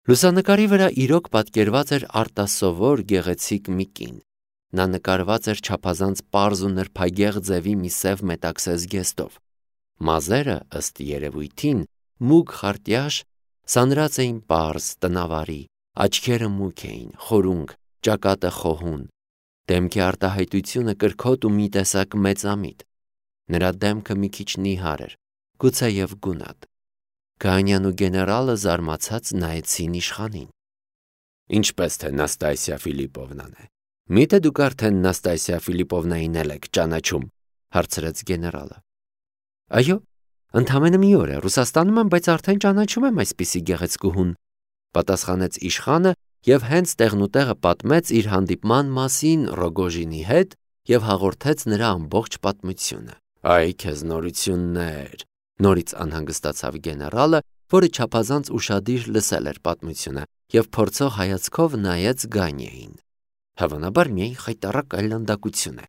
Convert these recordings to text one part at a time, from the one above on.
Լուսանկարի վրա իրոք պատկերված էր արտասովոր գեղեցիկ մի կին։ Նա նկարված էր չափազանց պարզ ու նրբագեղ ձևի մի սև մետաքսե զգեստով։ Մազերը, ըստ երևույթին, մուգ խարտյաշ, սանրած էին պարզ, տնավարի, աչքերը մուգ էին, խորունկ, ճակատը խոհուն, դեմքի արտահայտությունը կրքոտ ու մի տեսակ մեծամիտ։ Նրա դեմքը մի քիչ նիհար էր, գուցեև գունատ։ Գանյան ու գեներալը զարմացած նայեցին իշխանին։ Ինչպես թե Նաստասիա Ֆիլիպովնան է։ Միթե դուք արդեն Նաստասիա Ֆիլիպովնային եք ճանաչում, հարցրեց գեներալը։ Այո, ընդամենը մի օր է Ռուսաստանում եմ, բայց արդեն ճանաչում եմ այսպիսի գեղեցկուհուն, պատասխանեց իշխանը եւ հենց տեղնուտեղը պատմեց իր հանդիպման մասին Ռոգոժինի հետ եւ հաղորդեց նրա ամբողջ պատմությունը։ Այ քեզ նորություններ, նորից անհանգստացավ գեներալը, որը չափազանց ուշադիր լսել էր պատմությունը եւ փորձող հայացքով նայեց Գանյեին։ Հավանաբար միայն խայտառակ այլանդակություն է։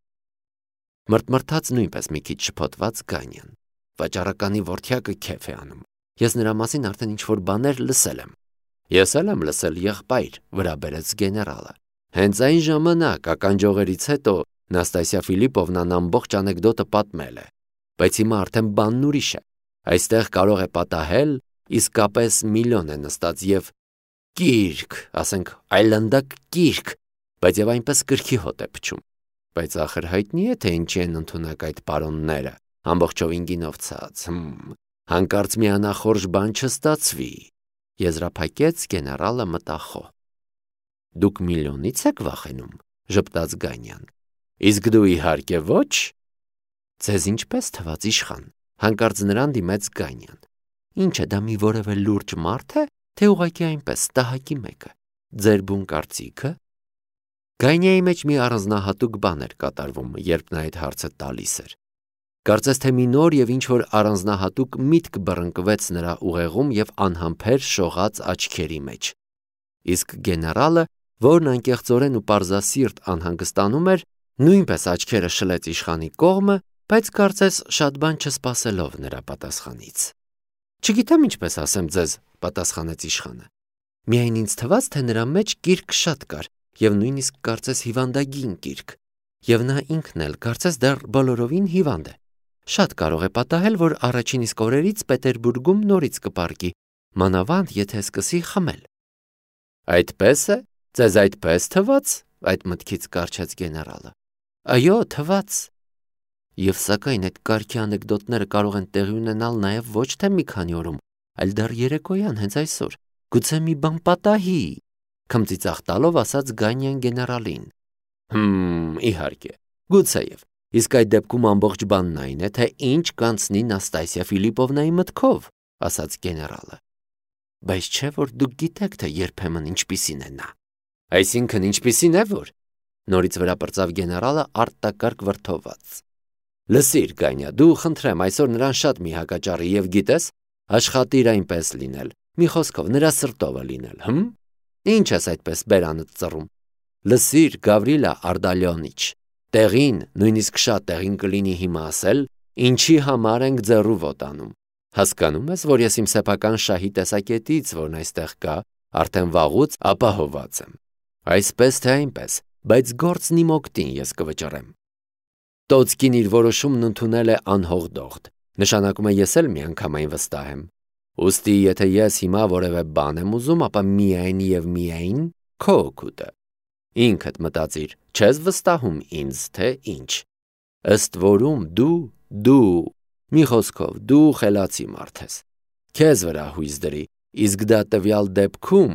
Մրթմրթաց նույնպես մի քիչ շփոթված Գանյան։ Վաճառականի որդյակը քեֆ է անում։ Ես նրա մասին արդեն ինչ-որ բաներ լսել եմ։ Ես էլ եմ լսել, եղբայր, վրա բերեց գեներալը։ Հենց այն ժամանակ ականջողերից հետո Նաստասիա Ֆիլիպովնան ամբողջ անեկդոտը պատմել է։ Բայց հիմա արդեն բանն ուրիշ է։ Այստեղ կարող է պատահել, իսկապես միլիոն է նստած եւ կիրք, ասենք այլանդակ կիրք, բայց եւ այնպես կրքի հոտ է փչում։ Բայց ախր հայտնի է, թե ինչի են ընդունակ այդ պարոնները, ամբողջովին գինով ցած։ Հանկարծ մի անախորժ բան չստացվի, եզրափակեց գեներալը մտախոհ։ Դուք միլիոնից եք վախենում, ժպտաց Գանյան։ Իսկ դու իհարկե ոչ։ Ձեզ ինչպես թվաց իշխան, հանկարծ նրան դիմեց Գանյան։ Ինչ է դա մի որևէ լուրջ մարդ է, թե ուղղակի այնպես տահակի մեկը։ Ձեր բուն կարծիքը։ Գանյայի մեջ մի առանձնահատուկ բան էր կատարվում, երբ նա այդ հարցը տալիս էր։ Կարծես թե մի նոր եւ ինչ-որ առանձնահատուկ միտք բռնկվեց նրա ուղեղում եւ անհամբեր շողաց աչքերի մեջ։ Իսկ գեներալը, որն անկեղծորեն ու պարզասիրտ անհանգստանում էր, նույնպես աչքերը շլեց իշխանի կողմը, բայց կարծես շատ բան չսպասելով նրա պատասխանից։ Չգիտեմ ինչպես ասեմ ձեզ, պատասխանեց իշխանը։ Միայն ինձ թվաց, թե նրա մեջ գիրք շատ կար, եւ նույնիսկ կարծես հիվանդագին գիրք, եւ նա ինքն էլ կարծես դեռ բոլորովին հիվանդ է։ Շատ կարող է պատահել, որ առաջին իսկ օրերից Պետերբուրգում նորից կպառկի, մանավանդ եթե սկսի խմել։ Այդպես է, ձեզ այդպես թվաց, այդ մտքից կարճեց գեներալը։ Այո, թվաց։ Եվ սակայն այդ կարգի անեկդոտները կարող են տեղի ունենալ նաև ոչ թե մի քանի օրում, այլ դեռ երեկոյան հենց այսօր։ Գուցե մի բան պատահի, քմծիծաղ տալով ասաց Գանյան գեներալին։ Իհարկե, գուցեև։ Իսկ այդ դեպքում ամբողջ բանն այն է, թե ինչ կանցնի Նաստասիա Ֆիլիպովնայի մտքով, ասաց գեներալը։ Բայց չէ՞ որ դուք գիտեք, թե երբեմն ինչպիսին է նա։ Այսինքն ինչպիսին է որ։ Նորից վրա պրծավ գեներալը արտակարգ վրդոված։ Լսիր, Գանյա, դու խնդրեմ այսօր նրան շատ մի հակաճառի եւ գիտես, աշխատիր այնպես լինել։ Մի խոսքով նրա սրտովը լինել, Ինչ ես այդպես բերանդ ծռում։ Լսիր, Գավրիլա Արդալյոնիչ, տեղին, նույնիսկ շատ տեղին կլինի հիմա ասել, ինչի համար ենք ձեռու ոտանում։ Հասկանում ես, որ ես իմ սեփական շահի տեսակետից, որն այստեղ կա, արդեն վաղուց ապահոված եմ։ Այսպես թե այնպես, բայց գործն իմ օգտին ես կվճռեմ։ Տոցկին իր որոշումն ընդունել է անհողդողդ, նշանակում է ես էլ միանգամայն վստահ եմ։ Ուստի եթե ես հիմա որևէ բան եմ ուզում, ապա միայն եւ միայն քո օգուտը։ Ինքդ մտածիր, չես վստահում ինձ, թե ինչ։ Ըստ որում դու, մի խոսքով, դու խելացի մարդ ես։ Քեզ վրա հույս դրի, իսկ դա տվյալ դեպքում,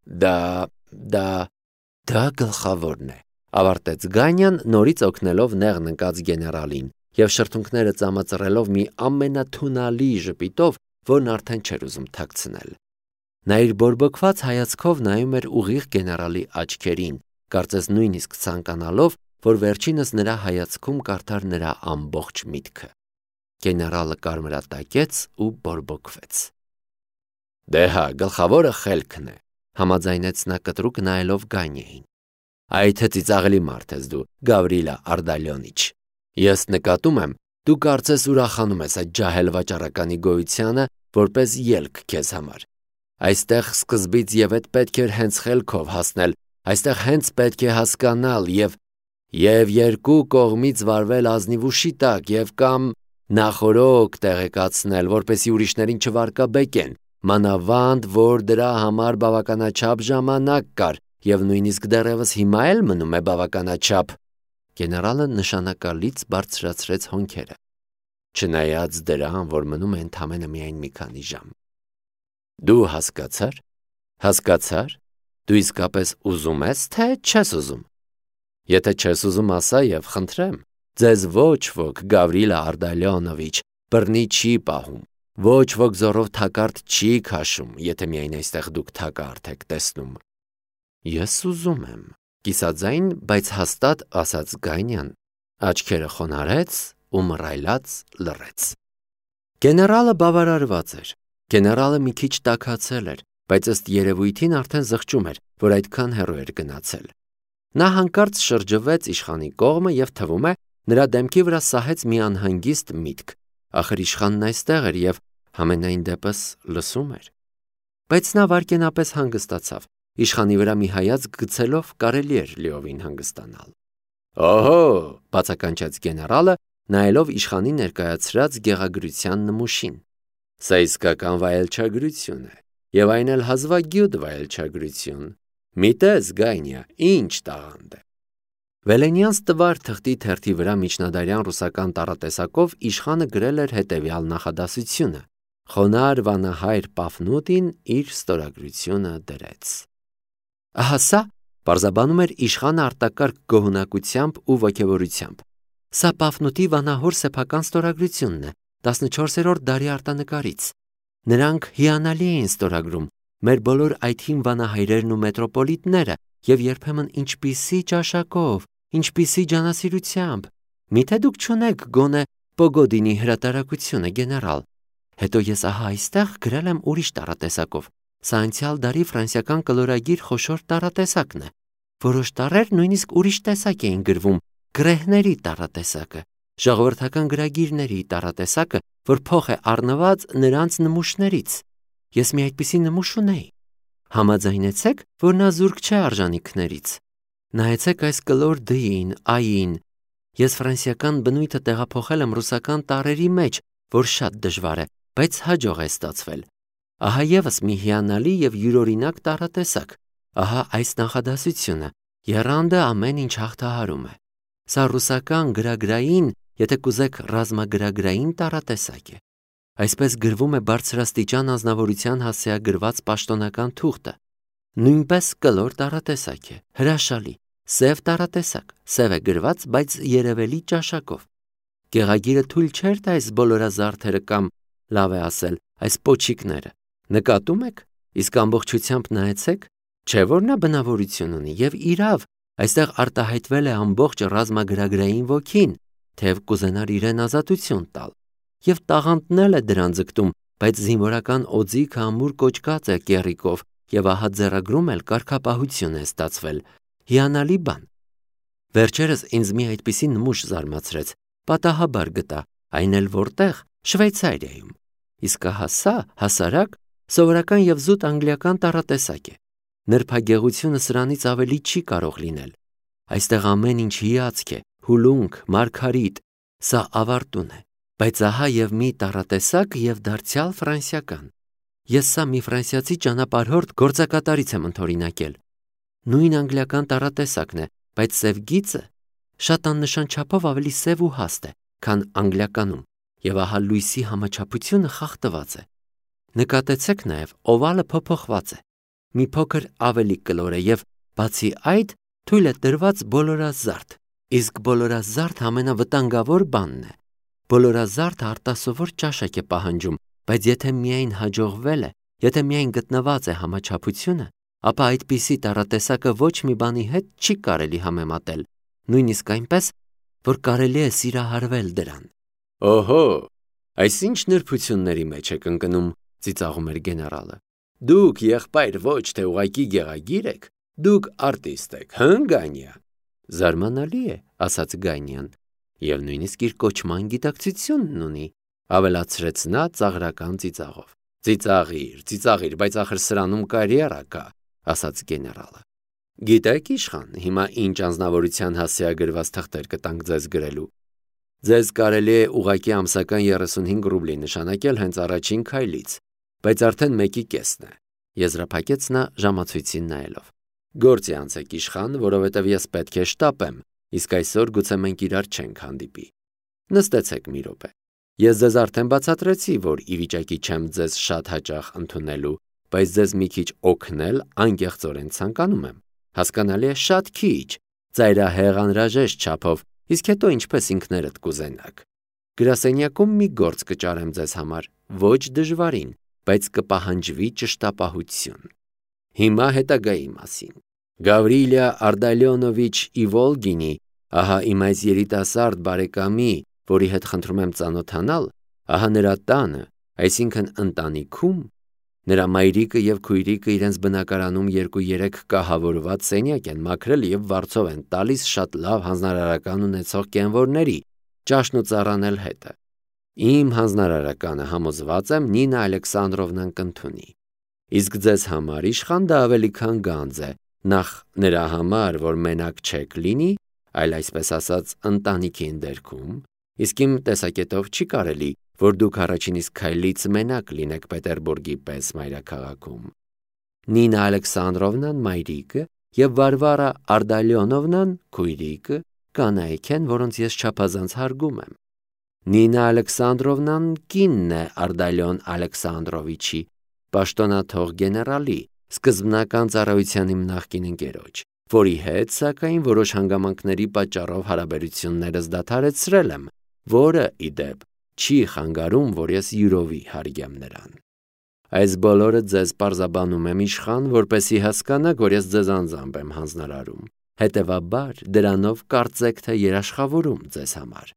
դա գլխավորն է, ավարտեց Գանյան, նորից օգնելով նեղն ընկած գեներալին եւ շրթունքները ծամածռելով մի ամենաթունալի ժպիտով, որն արդեն չէր ուզում թաքցնել։ Նա իր բորբոքված հայացքով նայում էր ուղիղ գեներալի աչքերին, կարծես նույնիսկ ցանկանալով, որ վերջինս նրա հայացքում կարդար նրա ամբողջ միտքը։ Գեներալը կարմրատակեց ու բորբոքվեց։ Դե հա, գլխավորը խելքն է, համաձայնեց նա կտրուկ նայելով Գանյեին։ Այդ ծիծաղելի մարդ ես դու, Գավրիլա Արդալյոնիչ։ Ես նկատում եմ, դու կարծես ուրախանում ես այդ ջահել վաճառականի գոյությանը, որպես ելք քեզ համար։ Այստեղ սկզբից եւ այդ պետք էր հենց խելքով հասնել, այստեղ հենց պետք է հասկանալ եւ երկու կողմից վարվել ազնիվ ուշի տակ եւ կամ նախորոք տեղեկացնել, որպեսզի ուրիշներին չվարկաբեկեն, մանավանդ որ դրա համար բավականաչափ ժամանակ կար եւ նույնիսկ դեռևս հիմա էլ մնում է բավականաչափ։ Գեներալը նշանակալից բարձրացրեց հոնքերը, չնայած դրան, որ մնում է ընդամենը միայն մի քանի ժամ։ Դու հասկացար։ Դու իսկապես ուզում ես, թե չես ուզում։ Եթե չես ուզում, ասա եւ խնդրեմ, ձեզ ոչ ոք Գավրիլա Արդալյոնովիչ բռնի չի պահում, ոչ ոք զորով թակարդ չի քաշում, եթե միայն այստեղ դուք թակարդ եք տեսնում։ Ես ուզում եմ, կիսաձայն, բայց հաստատ ասաց Գայնյան, աչքերը խոնարհեց ու մռայլած լռեց։ Գեներալը բավարարված էր։ Գեներալը մի քիչ տաքացել էր, բայց ըստ երևույթին արդեն զղջում էր, որ այդքան հեռու էր գնացել։ Նա հանկարծ շրջվեց իշխանի կողմը եւ թվում է, նրա դեմքի վրա սահեց մի անհանգիստ միտք։ Ախր իշխանն այստեղ էր եւ համենայն դեպս լսում էր։ Բայց նա վայրկենապես հանգստացավ։ Իշխանի վրա մի հայացք գցելով կարելի էր լիովին հանգստանալ։ Օհո, բացականչեց գեներալը, նայելով իշխանի ներկայացրած գեղագրության նմուշին։ Սա իսկական վայելչագրություն է, եւ այն էլ հազվագյուտ վայելչագրություն։ Միտես, Գայնյա, ինչ տաղանդ է։ Վելենյանց տվար թղթի թերթի վրա միջնադարյան ռուսական տառատեսակով իշխանը գրել էր հետևյալ նախադասությունը. Խոնար վանահայր Պաֆնուտին իր ստորագրությունը դրեց։ Ահա սա պարզաբանում էր իշխանը արտակարգ գոհունակությամբ ու ոգևորությամբ։ Սա Պաֆնուտի վանահոր սեփական ստորագրությունն է 14-րդ դարի արտանկարից։ Նրանք հիանալի էին ստորագրում, մեր բոլոր այդ հին վանահայրերն ու մետրոպոլիտները, եւ երբեմն ինչպիսի ճաշակով, ինչպիսի ջանասիրությամբ։ Միթե դուք չունեք գոնե Պոգոդինի հրատարակությունը, գեներալ։ Հետո ես ահա այստեղ գրել եմ ուրիշ տառատեսակով։ Սա անցյալ դարի ֆրանսիական կլորագիր խոշոր տառատեսակն է։ Որոշ տառեր նույնիսկ ուրիշ տեսակ էին գրվում, գրեհների տառատեսակը, ժողովրդական գրագիրների տառատեսակը, որ փոխ է առնված նրանց նմուշներից։ Ես մի այդպիսի նմուշ ունեի։ Համաձայնեցեք, որ նա զուրկ չէ արժանիքներից։ Նայեցեք այս կլոր D-ին, I-ին։ Ես ֆրանսիական բնույթը տեղափոխել եմ ռուսական տառերի մեջ, որ շատ դժվար է, բայց հաջող է ստացվել։ Ահա եւս մի հիանալի եւ յուրօրինակ տառատեսակ։ Ահա այս նախադասությունը. եռանդը ամեն ինչ հաղթահարում է։ Սա ռուսական գրագրային, եթե կուզեք ռազմագրագրային տառատեսակ է։ Այսպես գրվում է բարձրաստիճան անձնավորության հասցեագրված պաշտոնական թուղթը։ Նույնպես կլոր տառատեսակ է, հրաշալի, սև տառատեսակ, սև է գրված, բայց երևելի ճաշակով։ Գեղագիրը թույլ չէր տա այս բոլորազարդերը կամ, լավ է ասել, այս պոչիկները։ Նկատում եք, իսկ ամբողջությամբ նայեցեք, չէ՞ որ նա բնավորություն ունի եւ իրավ, այստեղ արտահայտվել է ամբողջ ռազմագրագրային ոգին, թեև կուզենար իրեն ազատություն տալ։ Եվ տաղանդնել է դրան ձգտում, բայց զինվորական օձիքը ամուր կոճկած է կեռիկով, եւ ահա ձեռագրում էլ կարգապահություն է ստացվել։ Հիանալի բան։ Վերջերս ինձ մի այդպիսի նմուշ զարմացրեց, պատահաբար գտա, այն էլ որտեղ, Շվեյցարիայում։ Իսկ ահա սա հասարակ, սովորական եւ զուտ անգլիական տառատեսակ է։ Նրբագեղությունը սրանից ավելի չի կարող լինել։ Այստեղ ամեն ինչ հիացք է, հուլունք, մարգարիտ, սա ավարտուն է։ Բայց ահա եւ մի տառատեսակ եւ դարձյալ ֆրանսիական։ Ես սա մի ֆրանսիացի ճանապարհորդ գործակատարից եմ ընդօրինակել։ Նույն անգլիական տառատեսակն է, բայց սև գիծը շատ աննշան չափով ավելի սև ու հաստ է, քան անգլիականում, եւ ահա լույսի համաչափությունը խախտված է։ Նկատեցեք նաեւ, օվալը փոփոխված է։ Մի փոքր ավելի կլոր է եւ բացի այդ թույլ է տրված բոլորազարդ։ Իսկ բոլորազարդ ամենավտանգավոր բանն է։ Բոլորազարդը արտասովոր ճաշակ է պահանջում, բայց եթե միայն հաջողվել է, եթե միայն գտնված է համաչափությունը, ապա այդպիսի տառատեսակը ոչ մի բանի հետ չի կարելի համեմատել, նույնիսկ այնպես, որ կարելի է սիրահարվել դրան։ Օհո, այսինչ նրբությունների մեջ եք ընկնում, ծիծաղում էր գեներալը։ Դուք եղբայր ոչ թե ուղակի գեղագիր եք, դուք արտիստ եք, Գանյա։ Զարմանալի է, ասաց Գանյան, եւ նույնիսկ իր կոչման գիտակցությունն ունի, ավելացրեց նա ծաղրական ծիծաղով։ Ծիծաղիր, բայց ախր սրանում կարիերա կա, ասաց գեներալը։ Գիտեք իշխան, հիմա ինչ անձնավորության հասցեագրված թղթեր կտանք ձեզ գրելու։ Ձեզ կարելի է ուղղակի ամսական 35 ռուբլի նշանակել հենց առաջին քայլից, բայց արդեն մեկի կեսն է, եզրափակեց նա ժամացույցին նայելով։ Գործի անցեք իշխան, որովհետև ես պետք է շտապեմ, իսկ այսօր գուցե մենք իրար չենք հանդիպի։ Նստեցեք մի րոպե։ Ես ձեզ արդեն բացատրեցի, որ ի վիճակի չեմ ձեզ շատ հաճախ ընդունելու, բայց ձեզ մի քիչ օգնել անկեղծորեն ցանկանում եմ։ Հասկանալի է, շատ քիչ, ծայրահեղ անհրաժեշտ չափով, իսկ հետո ինչպես ինքներդ կուզենաք։ Գրասենյակում մի գործ կճարեմ ձեզ համար, ոչ դժվարին, բայց կպահանջվի ճշտապահություն։ Հիմա հետագայի մասին։ Գավրիլիա Արդալյոնովիչ Իվոլգինի, ահա իմ այս երիտասարդ բարեկամի, որի հետ խնդրում եմ ծանոթանալ, ահա նրա տանը, այսինքն ընտանիքում, նրա մայրիկը եւ քույրիկը իրենց բնակարանում 2-3 կահավորված սենյակ են մաքրել եւ վարձով են տալիս շատ լավ հանձնարարական ունեցող կենվորների, ճաշն ու ծառան էլ հետը։ Իմ հանձնարարականը համոզված եմ Նինա Ալեքսանդրովնան կընդունի։ Իսկ ձեզ համար իշխան դա ավելի քան գանձ է, նախ նրա համար, որ մենակ չեք լինի, այլ այսպես ասած ընտանիքի ընդերքում, իսկ իմ տեսակետով չի կարելի, որ դուք առաջին իսկ քայլից մենակ լինեք Պետերբուրգի պես մայրաքաղաքում։ Նինա Ալեքսանդրովնան մայրիկը եւ Վարվարա Արդալյոնովնան քույրիկը կանայք են, որոնց ես չափազանց հարգում եմ։ Նինա Ալեքսանդրովնան կինն է Արդալյոն Ալեքսանդրովիչի, պաշտոնաթող գեներալի, սկզբնական ծառայության իմ նախկին ընկերոջ, որի հետ, սակայն, որոշ հանգամանքների պատճառով հարաբերություններս դադարեցրել եմ, որը, ի դեպ, չի խանգարում, որ ես յուրովի հարգեմ նրան։ Այս բոլորը ձեզ պարզաբանում եմ իշխան, որպեսզի հասկանաք, որ ես ձեզ անձամբ եմ հանձնարարում, հետևաբար դրանով կարծեք թե երաշխավորում ձեզ համար։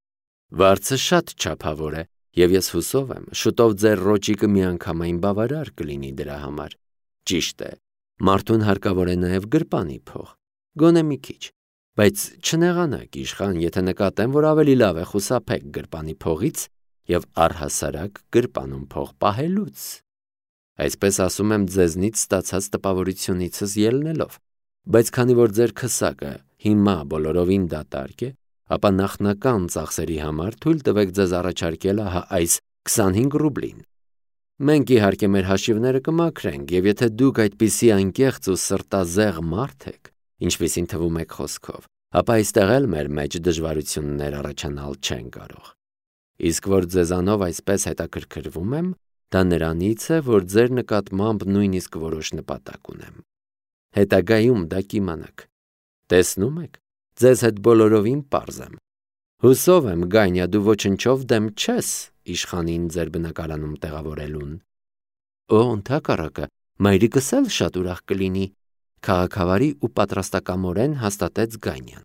Վարձը շատ չափավոր է, եւ ես հուսով եմ, շուտով ձեր ռոճիկը միանգամայն բավարար կլինի դրա համար։ Ճիշտ է, մարդուն հարկավոր է նաեւ գրպանի փող, գոնե մի քիչ, բայց չնեղանաք իշխան, եթե նկատեմ, որ ավելի լավ է խուսափեք գրպանի փողից եւ առհասարակ գրպանում փող պահելուց։ Այսպես ասում եմ ձեզնից ստացած տպավորությունիցս ելնելով, բայց քանի որ ձեր քսակը հիմա բոլորովին դատարկ է, ապա նախնական ծախսերի համար թույլ տվեք ձեզ առաջարկել ահա այս 25 ռուբլին։ Մենք իհարկե մեր հաշիվները կմաքրենք, եւ եթե դուք այդպիսի անկեղծ ու սրտազեղ մարդ եք, ինչպիսին թվում եք խոսքով, ապա այստեղ էլ մեր մեջ դժվարություններ առաջանալ չեն կարող։ Իսկ որ ձեզանով այսպես հետաքրքրվում եմ, դա նրանից է, որ ձեր նկատմամբ նույնիսկ որոշ նպատակ ունեմ։ Հետագայում դա կիմանաք։ Տեսնում եք, ձեզ հետ բոլորովին պարզ եմ։ Հուսով եմ, Գանյա, դու ոչնչով դեմ չես իշխանին ձեր բնակարանում տեղավորելուն։ Օ, ընդհակառակը, մայրիկս էլ շատ ուրախ կլինի, քաղաքավարի ու պատրաստակամորեն հաստատեց Գանյան։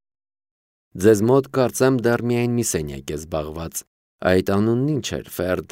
Ձեզ մոտ կարծեմ դեռ միայն մի սենյակ է զբաղված։ Այդ անունն ինչ էր,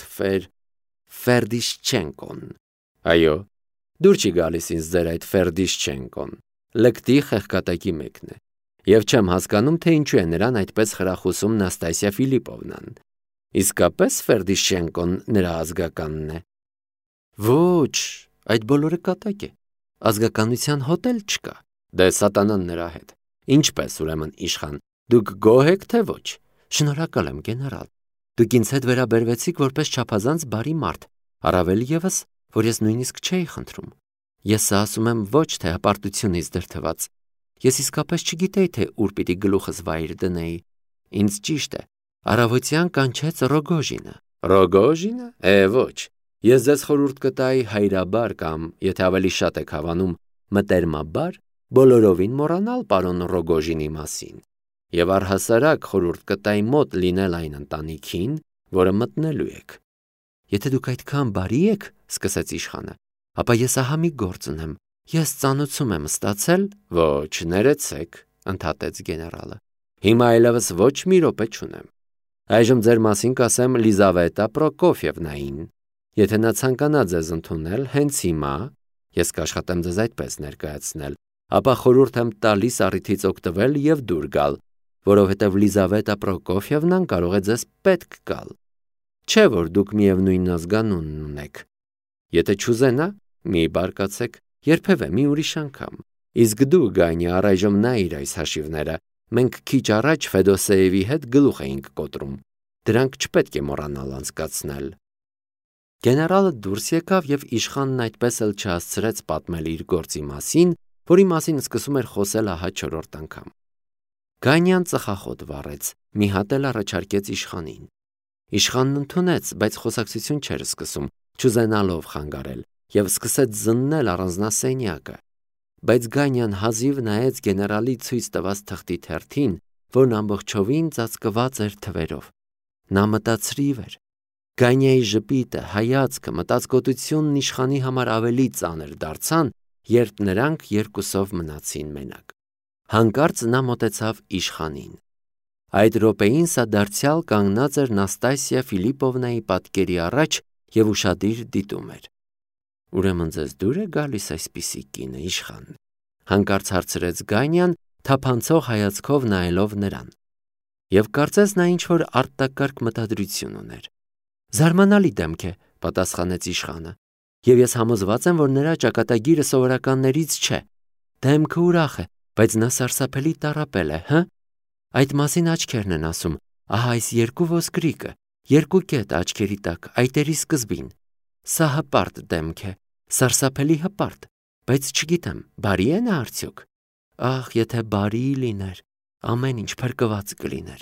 Ֆերդիշչենկոն։ Այո, դուր չի գալիս ինձ ձեր այդ Ֆերդիշչենկոն։ Լկտի խեղկատակի մեկն է։ Եվ չեմ հասկանում, թե ինչու է նրան այդպես խրախուսում Նաստասիա Ֆիլիպովնան։ Իսկապես Ֆերդիշչենկոն նրա ազգականն է։ Ոչ, այդ բոլորը կատակ է։ Ազգականության հոտ էլ չկա։ Դե սատանան նրա հետ։ Ինչպես ուրեմն իշխան, դուք գոհ եք թե ոչ։ Շնորհակալ եմ գեներալ։ Դուք ինձ հետ վերաբերվեցիք որպես չափազանց բարի մարդ, առավել ևս, որ ես նույնիսկ չէի խնդրում։ Ես սա ասում եմ ոչ թե հպարտությունից դրդված։ Ես իսկապես չգիտեի, թե ուր պիտի գլուխս վայր դնեի։ Ինձ ճիշտ է, առավոտյան կանչեց Ռոգոժինը։ Ռոգոժինը։ Ոչ։ Ես ձեզ խորհուրդ կտայի հայրաբար կամ, եթե ավելի շատ եք հավանում, մտերմաբար, բոլորովին մոռանալ պարոն Ռոգոժինի մասին։ Եվ առհասարակ խորհուրդ կտայի մոտ լինել այն ընտանիքին, որը մտնելու եք։ Եթե դուք այդքան բարի եք, սկսեց իշխանը, ապա ես ահա մի գործ ունեմ։ Ես ծանոթում եմ ստացել։ Ոչ, ներեցեք, ընդհատեց գեներալը։ Հիմա այլևս ոչ մի րոպե չունեմ։ Այժմ ձեր մասին կասեմ Լիզավետա Պրոկոֆիևնային։ Եթե նա ցանկանա ձեզ ընդունել հենց հիմա, ես կաշխատեմ ձեզ այդպես ներկայացնել, ապա խորհուրդ եմ տալիս առիթից օգտվել եւ դուր գալ, որովհետեւ Լիզավետա Պրոկոֆիևնան կարող է ձեզ պետք գալ։ Չէ որ դուք միևնույն ազգանուն ունեք։ Եթե չուզենա, մի բարկացեք, երբևէ մի ուրիշ անգամ։ Իսկ դու, Գանյա, առայժմ նայիր այս հաշիվները։ Մենք քիչ առաջ Ֆեդոսեևի հետ գլուխ էինք կոտրում։ Դրանք չպետք է մոռանալ անցկացնել։ Գեներալը դուրս եկավ և իշխանն այդպես էլ չհասցրեց պատմել իր գործի մասին, որի մասին սկսում էր խոսել ահա չորրորդ անգամ։ Գանյան ծխախոտ վառեց, մի հատ էլ առաջարկեց իշխանին։ Իշխանն ընդունեց, բայց խոսակցություն չէր սկսում, չուզենալով խանգարել, և սկսեց զննել առանձնասենյակը։ Բայց Գանյան հազիվ նայեց գեներալի ցույց տված թղթի թերթին, որն ամբողջովին ծածկված էր թվերով։ Նա մտածրիվ էր։ Գանյայի ժպիտը, հայացքը, մտածկոտությունն իշխանի համար ավելի ծանր դարձան, երբ նրանք երկուսով մնացին մենակ։ Հանկարծ նա մոտեցավ իշխանին։ Այդ րոպեին սա դարձյալ կանգնած էր Նաստասիա Ֆիլիպովնայի պատկերի առաջ և ուշադիր դիտում էր։ Ուրեմն ձեզ դուր է գալիս այսպիսի կինը, իշխան, հանկարծ հարցրեց Գանյան, թափանցող հայացքով նայելով նրան։ Եվ կարծես նա ինչ-որ արտակարգ մտադրություն ուներ։ Զարմանալի դեմք է, պատասխանեց իշխանը, և ես համոզված եմ, որ նրա ճակատագիրը սովորականներից չէ։ Դեմքը ուրախ է, բայց նա սարսափելի տառապել է, հը։ Այդ մասին աչքերն են ասում, ահա այս երկու ոսկրիկը, երկու կետ աչքերի տակ, այտերի սկզբին։ Սա հպարտ դեմք է, սարսափելի հպարտ, բայց չգիտեմ, բարի է նա արդյոք։ Ախ, եթե բարի լիներ, ամեն ինչ փրկված կլիներ։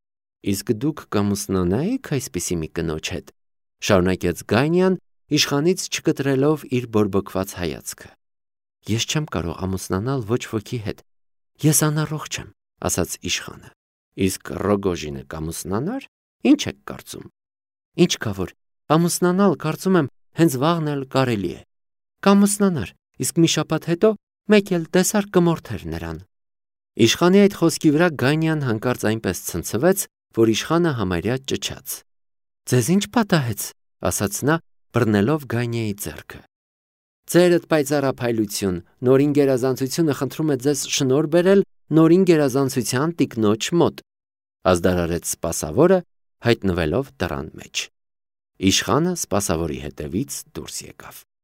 Իսկ դուք կամուսնանայիք այսպիսի մի կնոջ հետ, շարունակեց Գանյան, իշխանից չկտրելով իր բորբոքված հայացքը։ Ես չեմ կարող ամուսնանալ ոչ ոքի հետ, ես անառողջ եմ, ասաց իշխանը։ Իսկ Ռոգոժինը կամուսնանար, ինչ եք կարծում։ Ինչ կա որ, ամուսնանալ կարծում եմ հենց վաղն էլ կարելի է։ Կամուսնանար, իսկ մի շաբաթ հետո մեկ էլ տեսար կմորթեր նրան։ Իշխանի այդ խոսքի վրա Գանյան հանկարծ այնպես ցնցվեց, որ իշխանը համարյա ճչաց։ Ձեզ ինչ պատահեց, ասաց նա, բռնելով Գանյայի ձեռքը։ Ձերդ պայծառափայլություն, նորին գերազանցությունը խնդրում է ձեզ շնորհ բերել նորին գերազանցության տիկնոջ մոտ, ազդարարեց սպասավորը, հայտնվելով դռան մեջ։ Իշխանը սպասավորի հետևից դուրս եկավ։